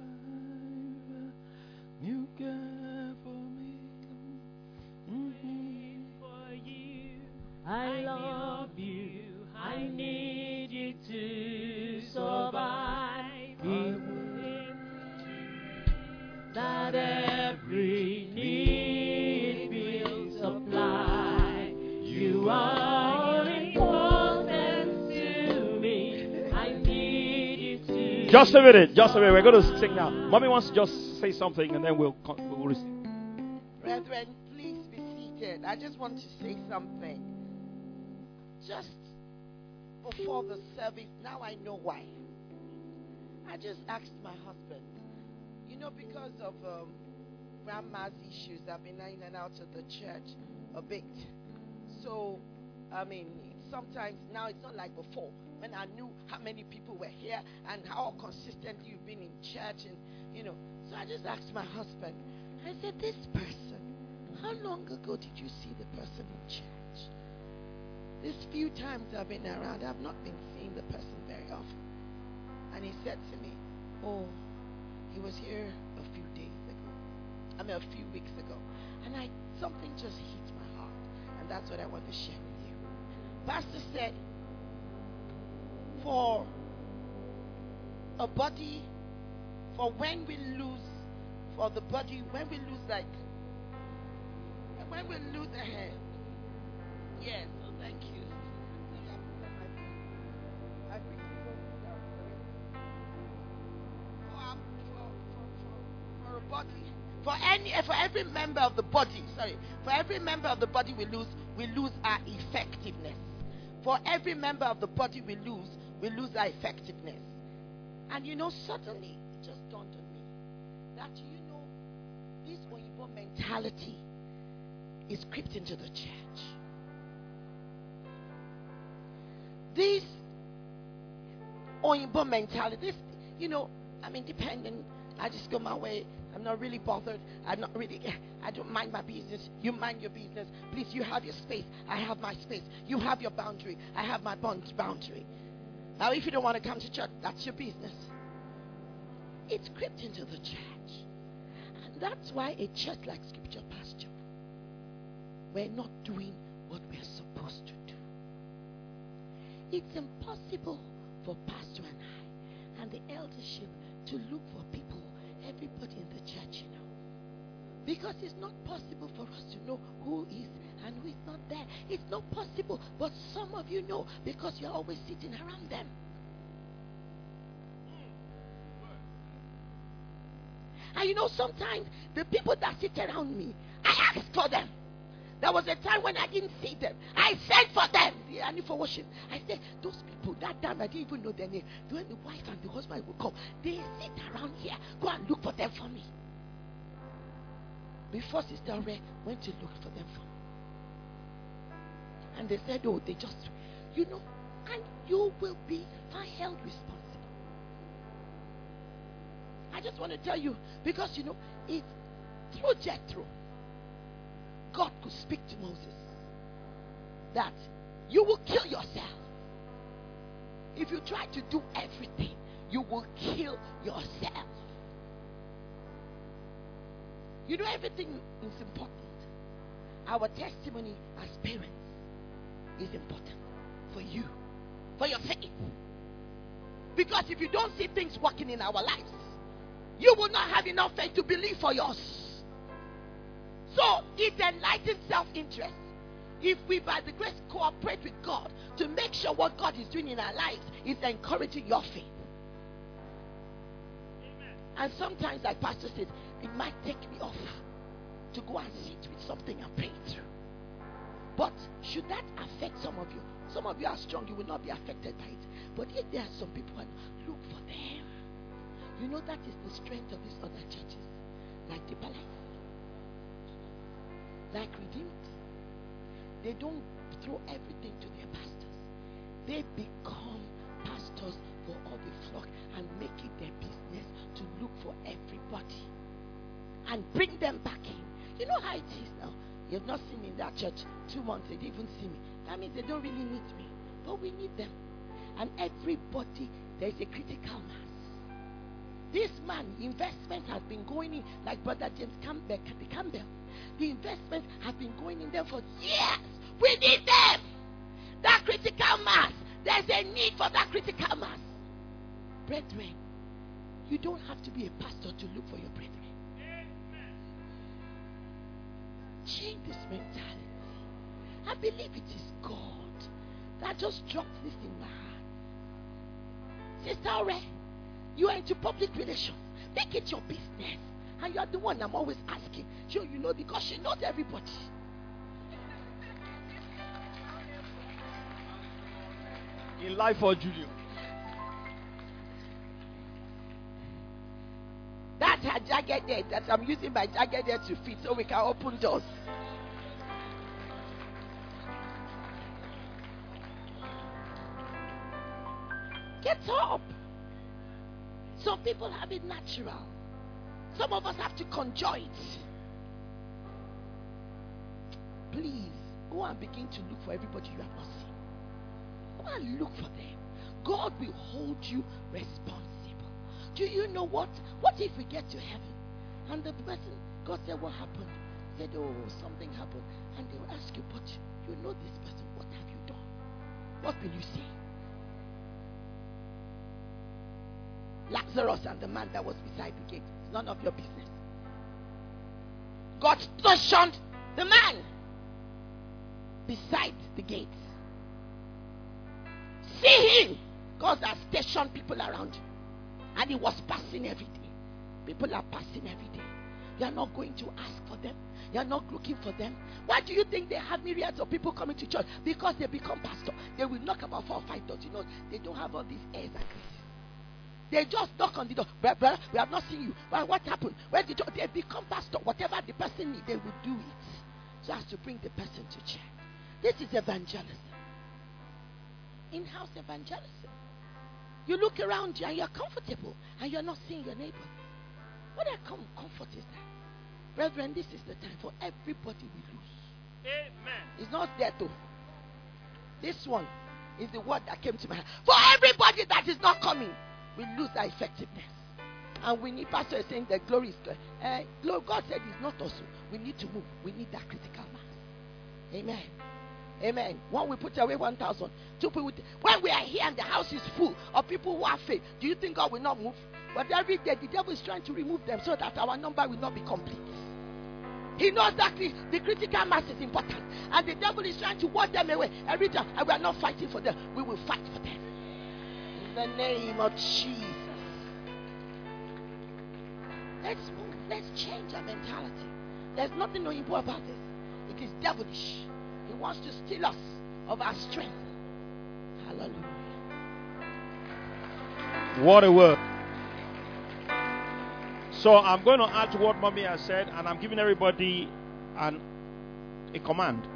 You care for me. Mm-hmm. For you, I love you. I need you to survive. That every need will supply. You are important to me. I need you to. Just a minute, just a minute. We're going to sing now. Mommy wants to just say something and then we'll we'll listen. Brethren, please be seated. I just want to say something. Just before the service, now I know why. I just asked my husband. You know, because of um, grandma's issues, I've been in and out of the church a bit. So, I mean, sometimes now it's not like before when I knew how many people were here and how consistent you've been in church, and you know. So I just asked my husband. I said, "This person, how long ago did you see the person in church?" These few times I've been around, I've not been seeing the person very often. And he said to me, "Oh, he was here a few days ago. I mean, a few weeks ago." And I, something just hit my heart. And that's what I want to share with you. Pastor said, for a body, for when we lose, for the body, when we lose like, when we lose a head. Yes, so thank you. For a body, for any, for every member of the body, sorry, for every member of the body we lose, we lose our effectiveness. For every member of the body we lose, we lose our effectiveness. And you know, suddenly it just dawned on me that, you know, this Oyibo mentality is crept into the church. This Oyibo mentality, this, you know, I'm independent. I just go my way. I'm not really bothered. I'm not really, I don't mind my business. You mind your business. Please, you have your space. I have my space. You have your boundary. I have my boundary. Now, if you don't want to come to church, that's your business. It's crept into the church. And that's why a church like Scripture Pasture, we're not doing what we're supposed to do. It's impossible for Pastor and I and the eldership to look for people, everybody in the church, you know. Because it's not possible for us to know who is and who is not there. It's not possible, but some of you know because you're always sitting around them. And you know, sometimes the people that sit around me, I ask for them. There was a time when I didn't see them. I sent for them. I need for worship. I said, those people, that time I didn't even know their name. When the wife and the husband will come, they sit around here. Go and look for them for me. Before Sister Ray went to look for them for me. And they said, oh, they just, you know, and you will be held responsible. I just want to tell you, because, you know, it's through Jethro, God could speak to Moses that you will kill yourself. If you try to do everything, you will kill yourself. You know, everything is important. Our testimony as parents is important for you, for your faith. Because if you don't see things working in our lives, you will not have enough faith to believe for yours. So it enlightens self-interest. If we, by the grace, cooperate with God to make sure what God is doing in our lives is encouraging your faith. Amen. And sometimes, like Pastor said, it might take me off to go and sit with something and pray through. But should that affect some of you? Some of you are strong, you will not be affected by it. But if there are some people, look for them. You know that is the strength of these other churches. Like the Life, like Redeemed. They don't throw everything to their pastors. They become pastors for all the flock and make it their business to look for everybody and bring them back in. You know how it is now. You've not seen me in that church two months, they didn't even see me. That means they don't really need me. But we need them. And everybody, there is a critical mass. This man, investment has been going in, like Brother James Campbell, Campbell. The investment has been going in there for years. We need them. That critical mass. There's a need for that critical mass. Brethren, you don't have to be a pastor to look for your brethren. Change this mentality. I believe it is God that just dropped this in my heart. Sister Aure, you are into public relations. Make it your business. And you are the one I'm always asking. Sure, you know, because she knows everybody. In life or Julio? That's her jagged there that I'm using my jagged there to fit so we can open doors. Get up. Some people have it natural. Some of us have to conjure it. Please, go and begin to look for everybody you have not seen. Go and look for them. God will hold you responsible. Do you know what? What if we get to heaven and the person, God said, what happened? Said, oh, something happened. And they will ask you, but you know this person, what have you done? What will you say? Lazarus and the man that was beside the gate. It's none of your business. God stationed the man beside the gate. See him. God has stationed people around you. And he was passing every day. People are passing every day. You are not going to ask for them. You are not looking for them. Why do you think they have myriads of people coming to church? Because they become pastor. They will knock about four or five doors. You know, they don't have all these airs and graces. They just knock on the door. Brother, we have not seen you. Well, what happened? Where did you? They become pastor. Whatever the person needs, they will do it. So as to bring the person to church. This is evangelism. In-house evangelism. You look around you and you're comfortable and you're not seeing your neighbor. What a com- comfort is that? Brethren, this is the time for everybody we lose. Amen. It's not there though. This one is the word that came to my heart. For everybody that is not coming, we lose our effectiveness. And we need, Pastor is saying that glory is good. Uh, God said it's not also. We need to move. We need that critical mass. Amen. Amen. One, we put away one thousand. Two people. When we are here and the house is full of people who have faith, do you think God will not move? But every day the devil is trying to remove them so that our number will not be complete. He knows that the critical mass is important. And the devil is trying to wash them away every time. And we are not fighting for them. We will fight for them. In the name of Jesus. Let's move. Let's change our mentality. There's nothing no important about this. It is devilish. He wants to steal us of our strength. Hallelujah. What a word. So I'm going to add to what Mommy has said, and I'm giving everybody an a command.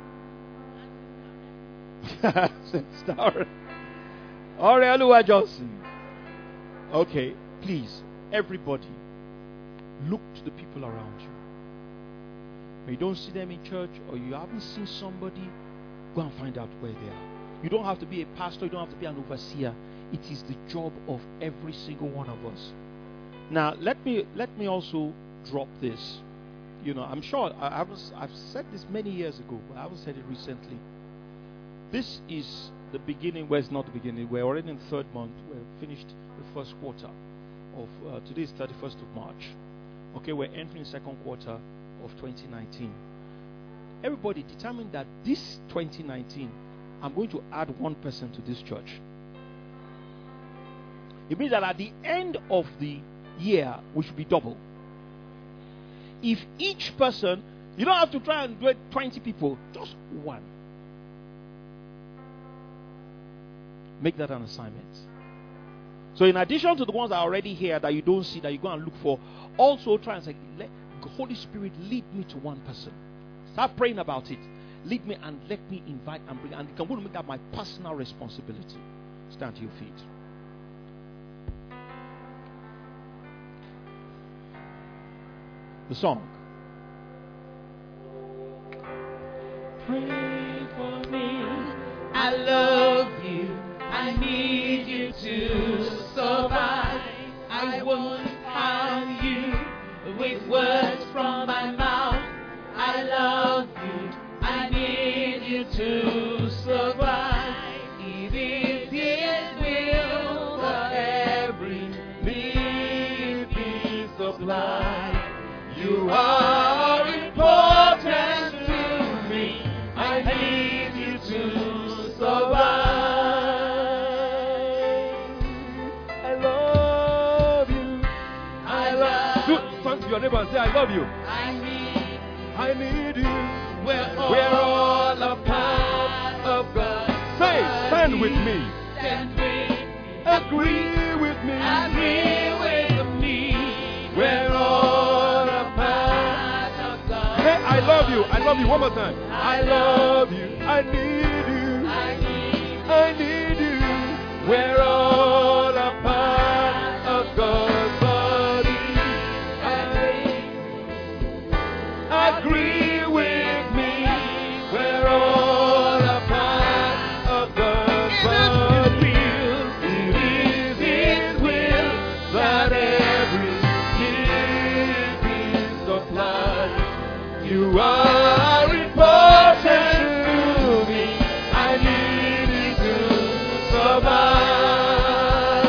Star. Oluwa Johnson. Okay, please, everybody, look to the people around you. When you don't see them in church or you haven't seen somebody, go and find out where they are. You don't have to be a pastor, you don't have to be an overseer. It is the job of every single one of us. Now, let me let me also drop this. You know, I'm sure I, I was, I've said this many years ago, but I haven't said it recently. This is the beginning. Well, it's not the beginning. We're already in the third month. We're finished the first quarter of uh, today is thirty-first of March. Okay, we're entering the second quarter of twenty nineteen. Everybody determined that this twenty nineteen, I'm going to add one person to this church. It means that at the end of the year, we should be double. If each person, you don't have to try and do it twenty people, just one. Make that an assignment. So in addition to the ones that are already here that you don't see, that you go and look for, also try and say, let Holy Spirit lead me to one person. Start praying about it. Lead me and let me invite and bring. And I'm going to make that my personal responsibility. Stand to your feet. The song. Pray for me. I love you. I need you to survive. I won't harm you with words from my mouth. I love you. I need you to survive. It is His will that every need be supplied. You are important to me. I need you to survive. I love you. I love Do, turn to your neighbor and say, I love you. I need. I need you. We're all, We're all a part of God. Say, stand with me. Stand with, Agree with me. agree with me. We're all a part. Part of God. Say, I love you. I love you. One more time. I love you. I need you. I need. I need you. We're all a part of God's body. I agree with me. We're all a part of God's body. It is His will that every need be supplied. You are important to me. I need you to survive.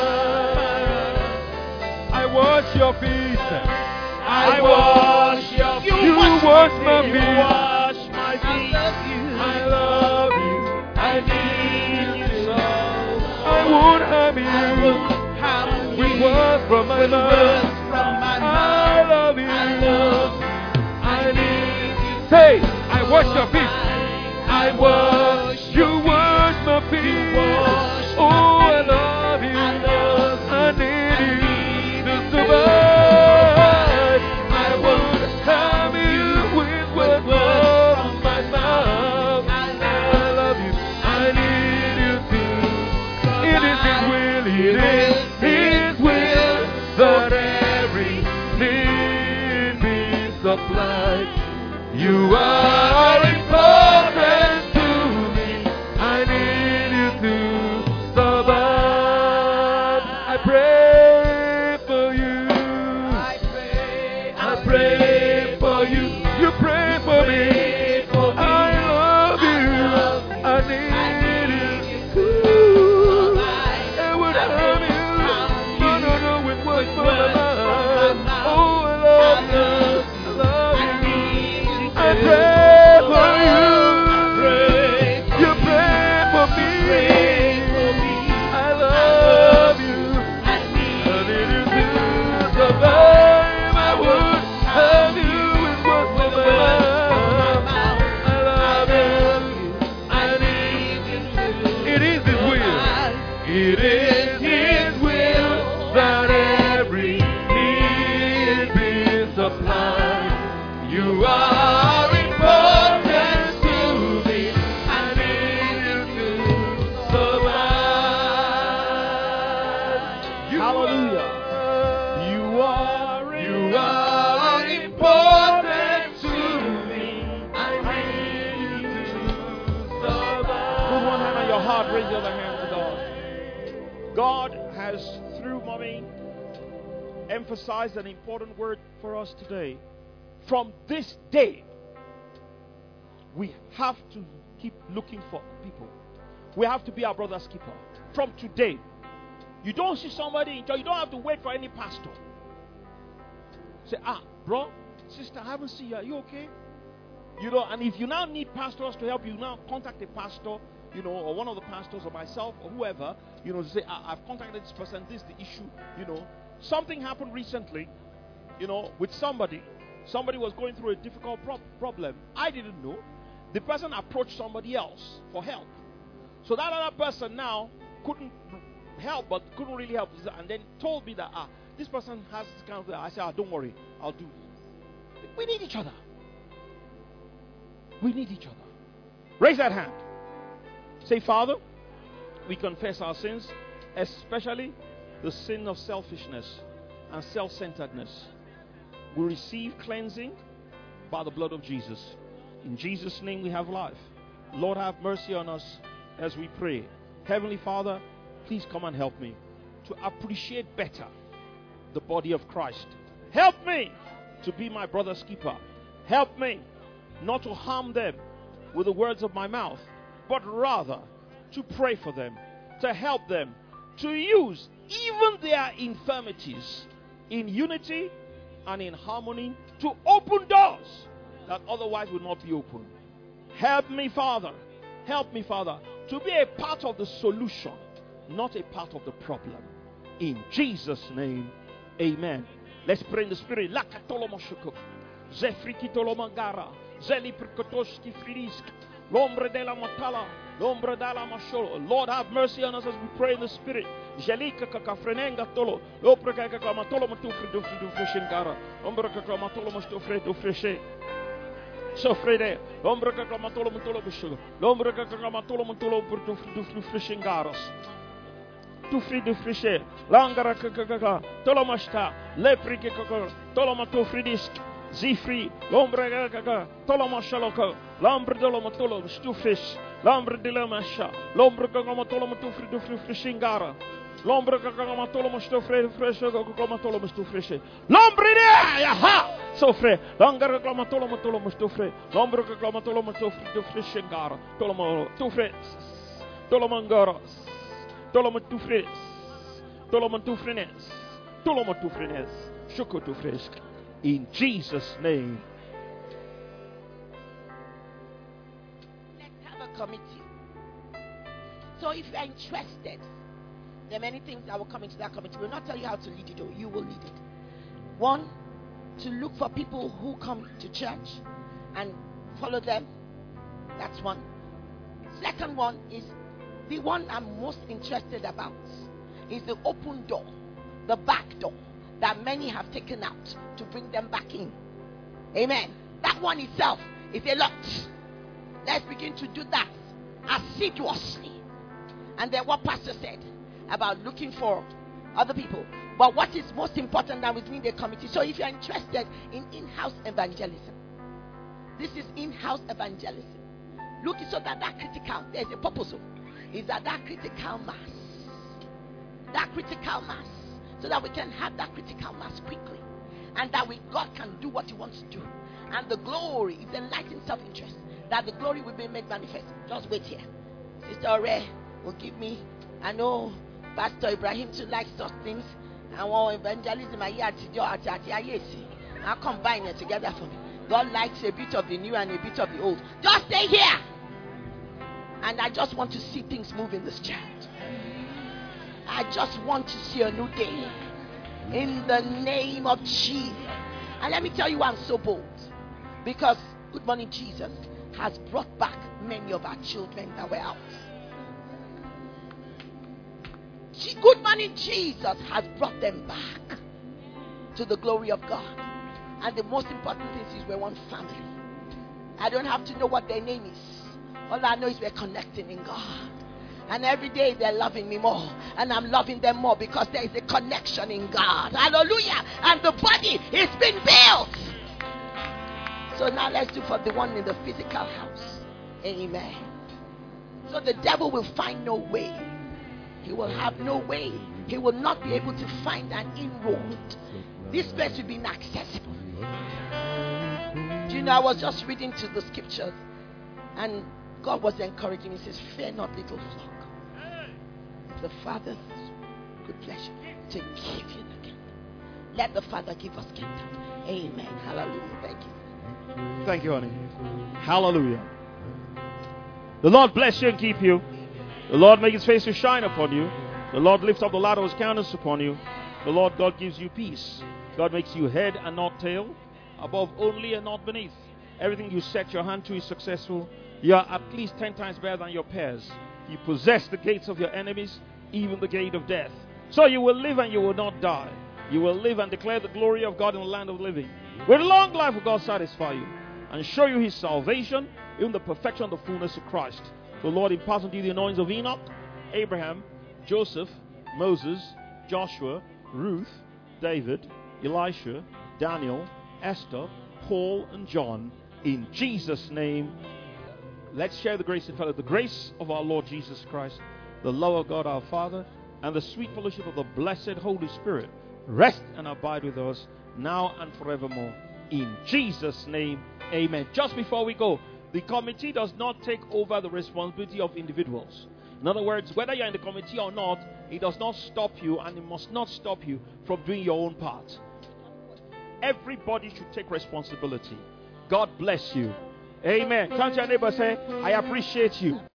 I wash your feet. I wash your feet. You wash my feet. You wash my feet. I love you. I need you so. I won't harm you. With words from my mouth. I love you. I need you. Say, I wash your feet. I wash. You wash my feet. Oh, I love you. I need you to survive. I won't harm you with words from my mouth. I love you. I need you to. It is His will. It is His will that every need be supplied. You are important to me. I need you to survive. I pray for you. I pray. I pray for you. You pray for me. I love you. I need you. Ooh, I would harm you. No, no, no, with words from my mouth. Oh, I love you. I love you. I pray for you. You pray for me. I love you. I need you to survive. I would have you with words from my mouth. I love you. I need you to. It is His will. It is His will that every need be supplied. You are important to me. I need you to survive. You Hallelujah. are- You are You are important to me. I need you to survive. Put one hand on your heart, raise the other hand to God. God has, through mommy, emphasized an important word for us today. From this day, we have to keep looking for people. We have to be our brother's keeper. From today, you don't see somebody in church, you don't have to wait for any pastor. Say, ah, bro, sister, I haven't seen you. Are you okay? You know, and if you now need pastors to help you, now contact a pastor, you know, or one of the pastors or myself or whoever, you know, to say, I, I've contacted this person, this is the issue, you know. Something happened recently, you know, with somebody. Somebody was going through a difficult pro- problem. I didn't know. The person approached somebody else for help. So that other person now couldn't help, but couldn't really help. And then told me that, ah, this person has this kind of thing. I said, ah, don't worry, I'll do it. We need each other. We need each other. Raise that hand. Say, Father, we confess our sins, especially the sin of selfishness and self-centeredness. We receive cleansing by the blood of Jesus. In Jesus' name we have life. Lord, have mercy on us as we pray. Heavenly Father, please come and help me to appreciate better the body of Christ. Help me to be my brother's keeper. Help me not to harm them with the words of my mouth, but rather to pray for them, to help them, to use even their infirmities in unity and in harmony to open doors that otherwise would not be open. Help me, Father. Help me, Father, to be a part of the solution, not a part of the problem. In Jesus' name, amen. Let's pray in the Spirit. L'ombre della matala, l'ombre della masholo. Lord, have mercy on us as we pray in the Spirit. Jalika kakafrenenga tolo, l'opre kakaklamatolo matufre dufre dufre shingara, l'ombre kakaklamatolo mastufre dufre she. Sofrede, l'ombre kakaklamatolo matolo bishugo, l'ombre kakaklamatolo matolo dufre dufre shingaras. Dufre dufre she, langara kakakaka, tolo mashta, lepri kakaka, tolo matufre disk. Zifri, l'ombre gaga, tolomashaloko, l'ombre de l'omatolo, stufis, l'ombre de la masha, l'ombre gagamatolo matufri du frishingara, l'ombre gagamatolo mastufre, fresco gagamatolo mastufrishe, l'ombre de yaha, sofre, l'angara gagamatolo matolo mastufre, l'ombre gagamatolo matufri du frishingara, tolomo, tufre, tolomangara, tolomatufres, tolomatufrines, tolomatufrines, shukotufresk. In Jesus' name. Let's have a committee. So if you're interested, there are many things that will come into that committee. We'll not tell you how to lead it, though. You will lead it. One, to look for people who come to church and follow them. That's one. Second one is the one I'm most interested about is the open door, the back door that many have taken out to bring them back in. Amen. That one itself is a lot. Let's begin to do that assiduously. And then what Pastor said about looking for other people. But what is most important now is within the committee. So if you're interested in in-house evangelism, this is in-house evangelism. Look so that that critical, there's a purpose. Is that that critical mass. That critical mass. So that we can have that critical mass quickly. And that we, God can do what He wants to do. And the glory is enlightened self-interest. That the glory will be made manifest. Just wait here. Sister Ore will give me, I know Pastor Ibrahim too likes such things. I want evangelism. I'll combine it together for me. God likes a bit of the new and a bit of the old. Just stay here. And I just want to see things move in this church. I just want to see a new day. In the name of Jesus. And let me tell you why I'm so bold. Because Good Morning Jesus has brought back many of our children that were out. Good Morning Jesus has brought them back to the glory of God. And the most important thing is we're one family. I don't have to know what their name is. All I know is we're connecting in God. And every day they're loving me more. And I'm loving them more because there is a connection in God. Hallelujah. And the body is being built. So now let's do for the one in the physical house. Amen. So the devil will find no way. He will have no way. He will not be able to find an inroad. This place will be inaccessible. Do you know, I was just reading to the scriptures. And God was encouraging me. He says, fear not, little flock. The Father's good pleasure to give you the kingdom. Let the Father give us kingdom. Amen. Hallelujah. Thank you. Thank you, honey. Hallelujah. The Lord bless you and keep you. The Lord make His face to shine upon you. The Lord lift up the light of His countenance upon you The Lord God gives you peace. God makes you head and not tail, above only and not beneath. Everything you set your hand to is successful. You are at least ten times better than your peers. You possess the gates of your enemies, even the gate of death. So you will live and you will not die. You will live and declare the glory of God in the land of the living. With long life will God satisfy you and show you his salvation, even the perfection of the fullness of Christ. The Lord imparts unto you the anointings of Enoch, Abraham, Joseph, Moses, Joshua, Ruth, David, Elisha, Daniel, Esther, Paul, and John. In Jesus' name, let's share the grace and fellowship. The grace of our Lord Jesus Christ, the love of God our Father, and the sweet fellowship of the blessed Holy Spirit rest and abide with us now and forevermore. In Jesus' name, amen. Just before we go, the committee does not take over the responsibility of individuals. In other words, whether you're in the committee or not, it does not stop you, and it must not stop you from doing your own part. Everybody should take responsibility. God bless you. Amen. Turn to your neighbor and say, I appreciate you.